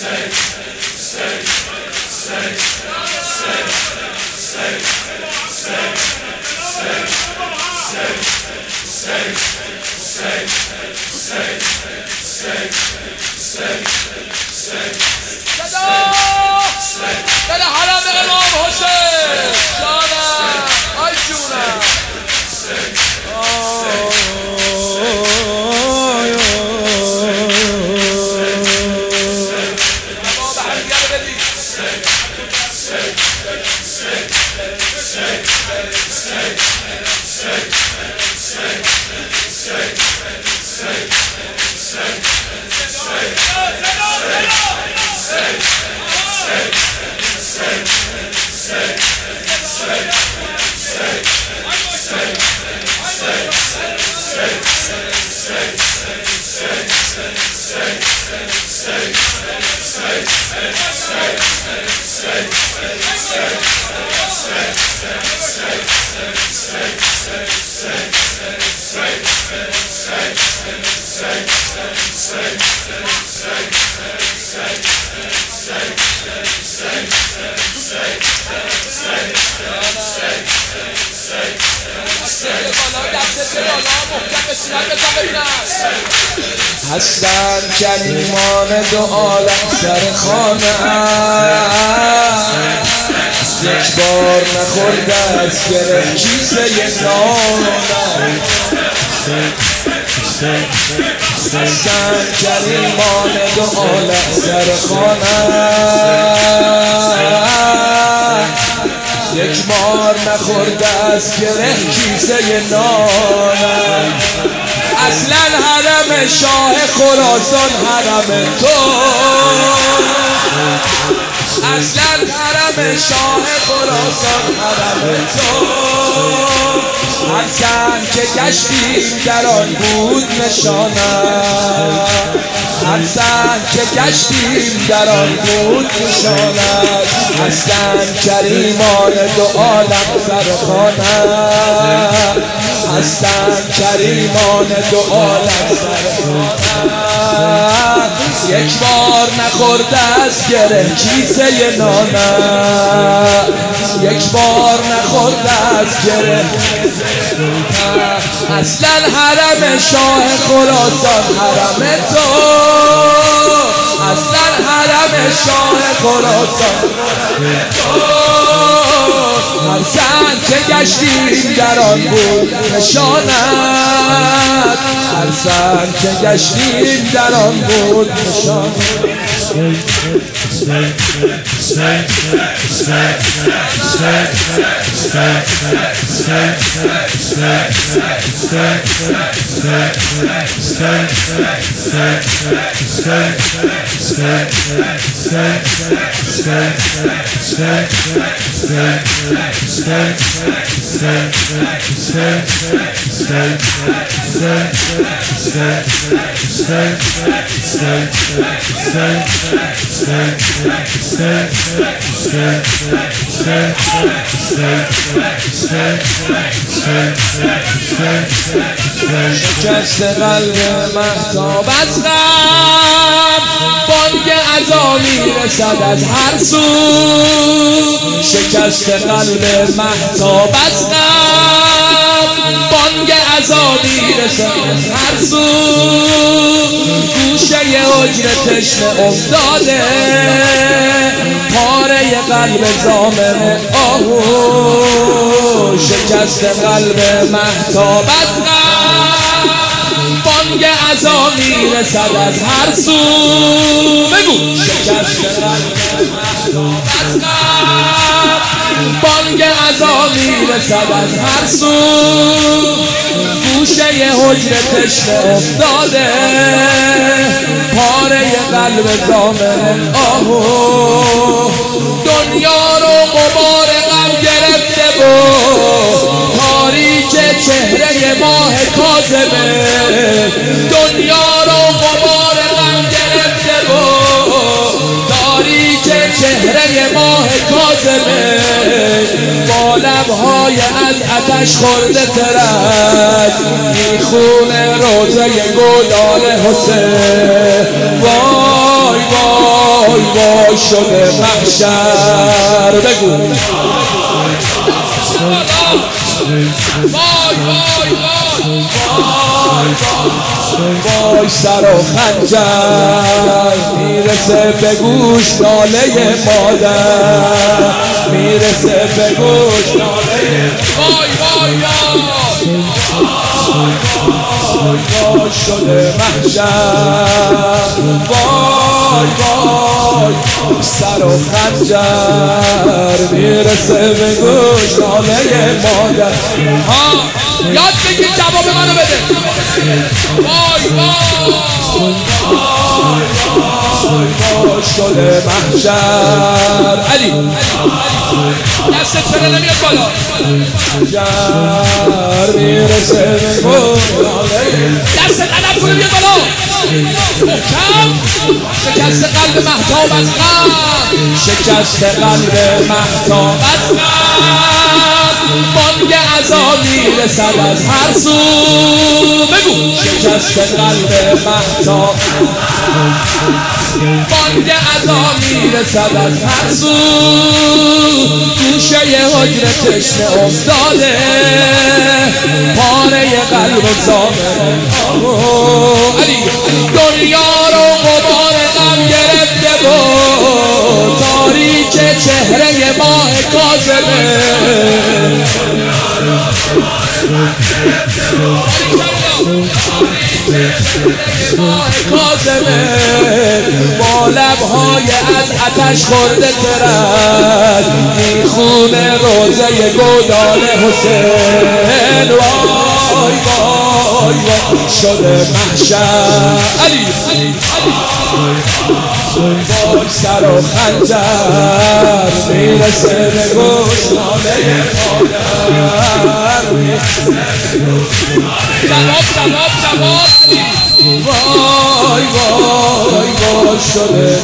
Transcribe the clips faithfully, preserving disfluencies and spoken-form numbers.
دل حرم امام حسین جانم آی جونم هستن کریمان دو عالم سر خانه یک بار نخورده از گره کیسه نانم هستن کریمان دو عالم سر خانه یک بار نخورده از گره کیسه نانم اصلا حرم شاه خراسان حرم تو اصلا حرم شاه خراسان حرم تو هر سنگ که گشتیم در آن بود نشانم هر سنگ که گشتیم در آن بود نشانم هستند کریمان دو عالم سرخانم هستند کریمان دو عالم سرخانم یک بار نخورده از گره کیسه نانم یک بار نخورده از گره اصلا حرم شاه خراسان حرم تو اصلا حرم شاه خراسان هر سنگ که گشتیم در آن بود نشانت هر سنگ که گشتیم در آن بود نشانت شکست قلب مهتاب از غم بانگ عزا میرسد از هر سو شکست قلب مهتاب از غم بانگ عزا میرسد از هر سو گوشه حجر تشنه افتاده پاره قلب زامن آهو شکست قلب مهتاب از غم بانگ عزا میرسد از هر سو بگو شکست قلب مهتاب از غم بانگ عزا میرسد از هر سو گوشه حجر تشنه افتاده پاره قلب زامن آهو دنیا رو غبار غم گرفته و تاریک چهره ماه کاظمه دنیا رو غبار غم گرفته و تاریک چهره ماه کاظمه با لبهای از آتش خورده ترک میخونه روزه گلال حسین وای وای وای شده محشر بگو وای وای وای وای سر و خنجر میرسه به گوش ناله مادر میرسه به گوش ناله وای وای وای وای شده محشر وای وای سر و خنجر میرسه به گوش ناله مادر ها یاد بگیر جواب منو بده وای وای وای وای شده محشر علی دستت چرا نمیاد بالا محشر میرسه به گوش ناله دستت ادب کنه بیاد بالا محکم شکست قلب مهتاب از غم شکست قلب مهتاب از غم بانگ عزا میرسد از هر سو بگو شکست قلب مهتاب بانگ عزا میرسد از هر سو گوشه حجر تشنه افتاده پاره قلب و زامن علی دنیا رو غبار غم گرفته بود تاریک چهره ماه کاظمه کاظمه با لبهای از آتش خورده ترد میخونه روزه گودال حسین وای وای وای شده محشر علی وای سر و خنجر میرسه به گوش ناله مادر جواب جواب جواب وای وای وای شده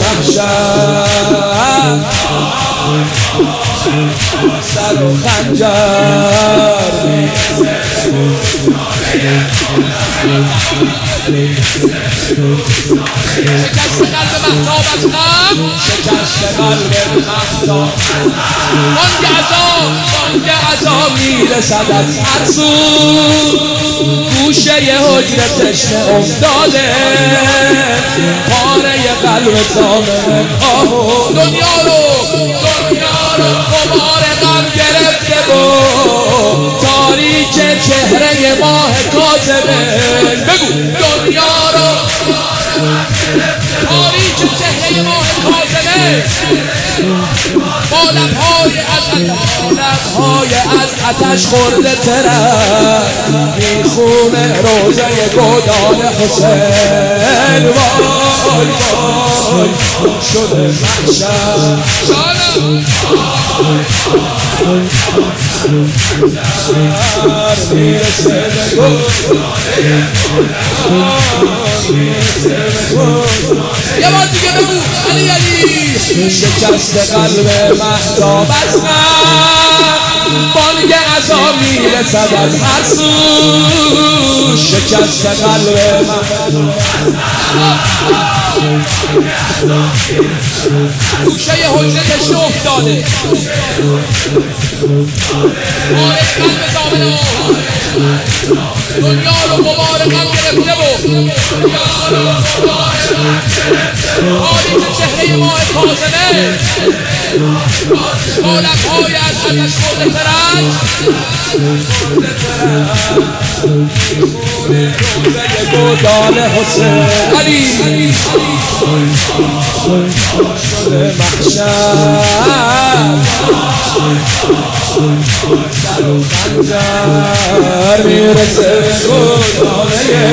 محشر سر و خنجر شکست قلب مهتاب از غم شکست قلب مهتاب بانگ عزا بانگ عزا میرسد از هر سو گوشه حجر تشنه افتاده پاره قلب زامن آهو دنیا رو دنیا رو غبار غم گرفته بود تاریک چهره ماه کاظمه بگو دنیا رو تاریک چهره ماه کاظمه با لبهای از لبهای از آتش خورده ترد میخونه روزه گودال حسین وای وای شده محشر جانم میرسه به گوش یه بار دیگه بگو علی علی شکست قلب مهتاب از غم بانگ عزا میرسد از هر سو شکست قلب مهتاب گوشه حجره تشنه افتاده باره قلب زامن دنیا رو غبار غم گرفته بود تاریک چهره ماه کاظمه با لبهای از آتش خورده ترنج گودال حسین علی شده محشر سر و خنجر میرسه به گوداله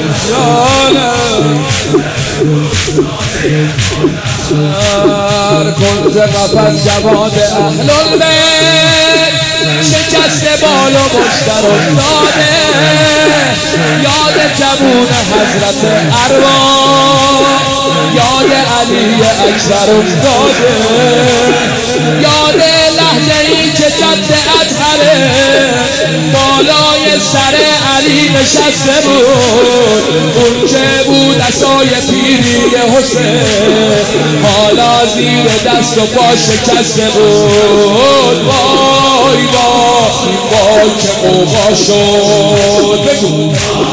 در کنز قفس جواد اهل البیت شکست بال و مشتر افتاده یاد جوون حضرت ارواح یاد علی اکبر افتاده یاد لحظه ای که جد اطهره بالای سر علی نشسته بود، اون که بود عصای پیری حسین حالا زیر دست و پا شکسته بود. وای وای وای که قوقا شد، بگو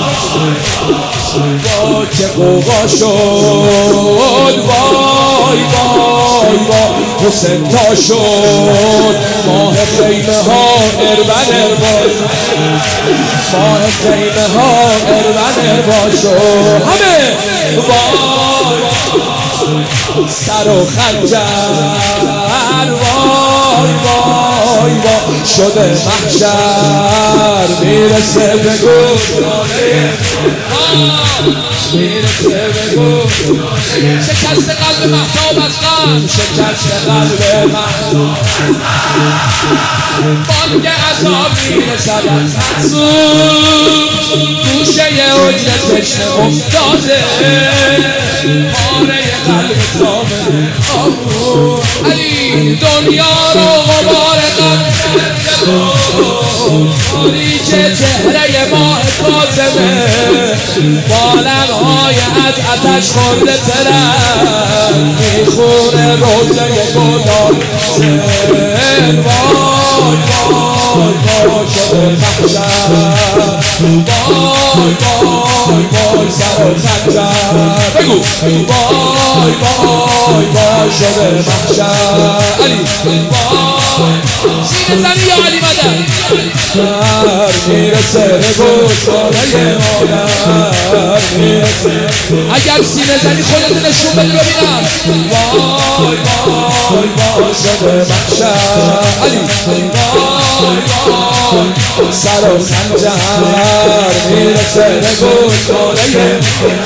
وای که قوقا شد، وای وای وای حسین تا شد. ماه خیمه ها اربن اربان، ماه خیمه ها اربن اربان شد. همه وای سر و خنجر، وای وای وای شده محشر میرسه به گوشواره، میرسه به گوشواره. شکست قلب مهتاب از غم، شکست قلب مهتاب بانگ عذاب میرسد از مقصود، گوشه حجر تشنه افتاده پاره قلب تامه آمون. علی دنیا رو غبار غم کرده بود، تاریک چهره ماه کاظمه با لبهای از آتش خورده ترک میخونه روزه گلاب حسین. وای وای وای شده محشر، وای وای وای سر و خنجر، بگو وای وای وای شده محشر. علی وای سینه زنی یا علی مدد میرسه به گوشواره مادر، میرسه. اگر سینه زنی خودت نشون بده ببینم. وای وای وای شده محشر. علی وای وای سر و خنجر میرسه به گوشواره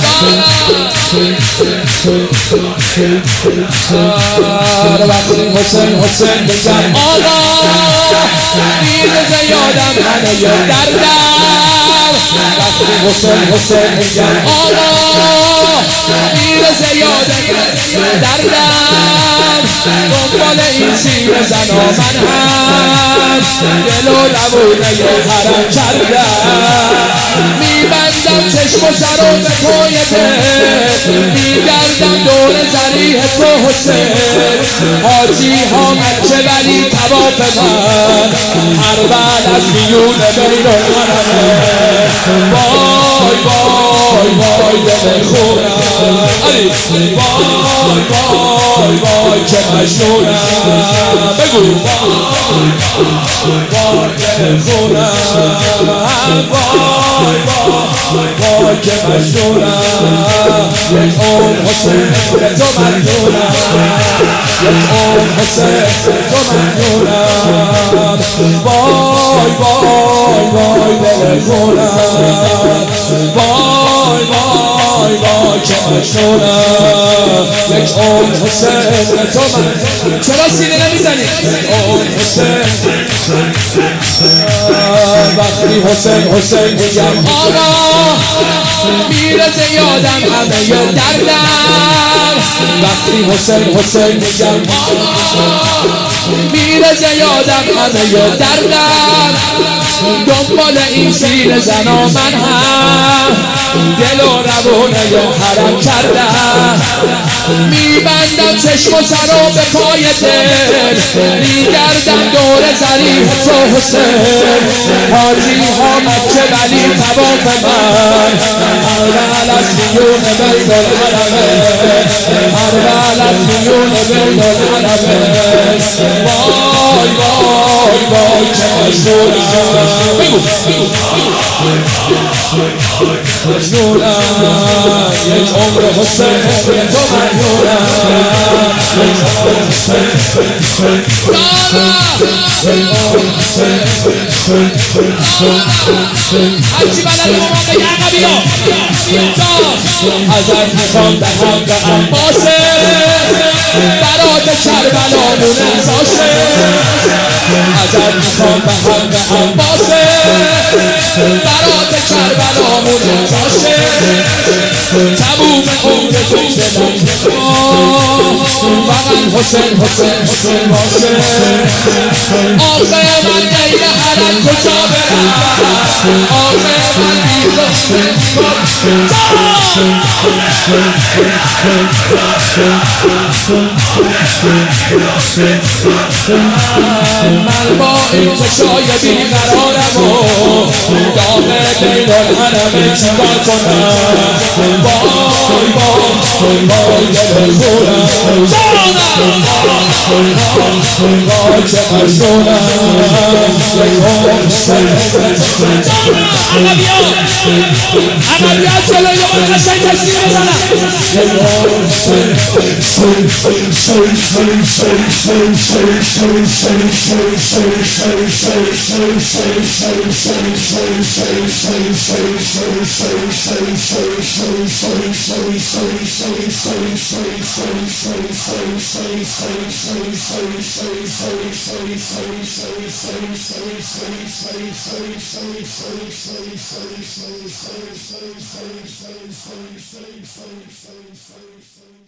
مادر. وقتی حسین حسین بگم آقا میرزه یادم همه دردم، وقتی حسین حسین بگم آقا میرزه یادم دردم، دنبال این سینه زن و من هم دل و لبونه حرم کردم. میبندم چشم و سر و به پای دل، میگردم دور زریح تو حسین. حاجی ها مکه ولی طواف من هر بعد از میون بین الحرمه. وای وای وای دل خونم، علی وای وای وای که مجنونم، بگو وای وای دل خونم، وای وای وای که مجنونم. یک عمر حسین به تو مجنونم، یک عمر حسین به تو مجنونم. وای وای وای دل خونم، وای وای وای که مجنونم. یک عمر حسین به تو مجنونم. چرا سینه نمیزنی؟ یک عمر حسین. وقتی حسین حسین میگم آقا میرزه یادم همه دردم، وقتی حسین حسین میگم میرزه یادم همه دردم، دنبال این سینه زن و من هم دل و روونه ی حرم کردم. میبندم چشم و سر و به پای دل، میگردم دور زریح تو حسین. حاجی ها مکه ولی طواف من هر بل از میون بین الحرمه، هر بل از میون بین الحرمه. وای وای وای که مجنونم، بگو مجنونم. یک عمر حسین به تو مجنونم، یک عمر حسین هرچی بلد ماما بگه عقبی ها ازت میخوام دهم به عباسه برات کربلامون ازاشه. ازت میخوام دهم به عباسه برات کربلامون ازاشه. تموم عمر تو شدم فقط حسین حسین حسین باشه آخه من غیر حرم کجا برم آخه من بی حسین من با این چشای بیقرارم و داغ بین الحرم چیکار کنم وای وای وای دل خونم وای چه مجنونم عقبی ها جلوی من قشنگ تکسیر بزنم Sorry, sorry, sorry, sorry, sorry, sorry, sorry, sorry, sorry, sorry.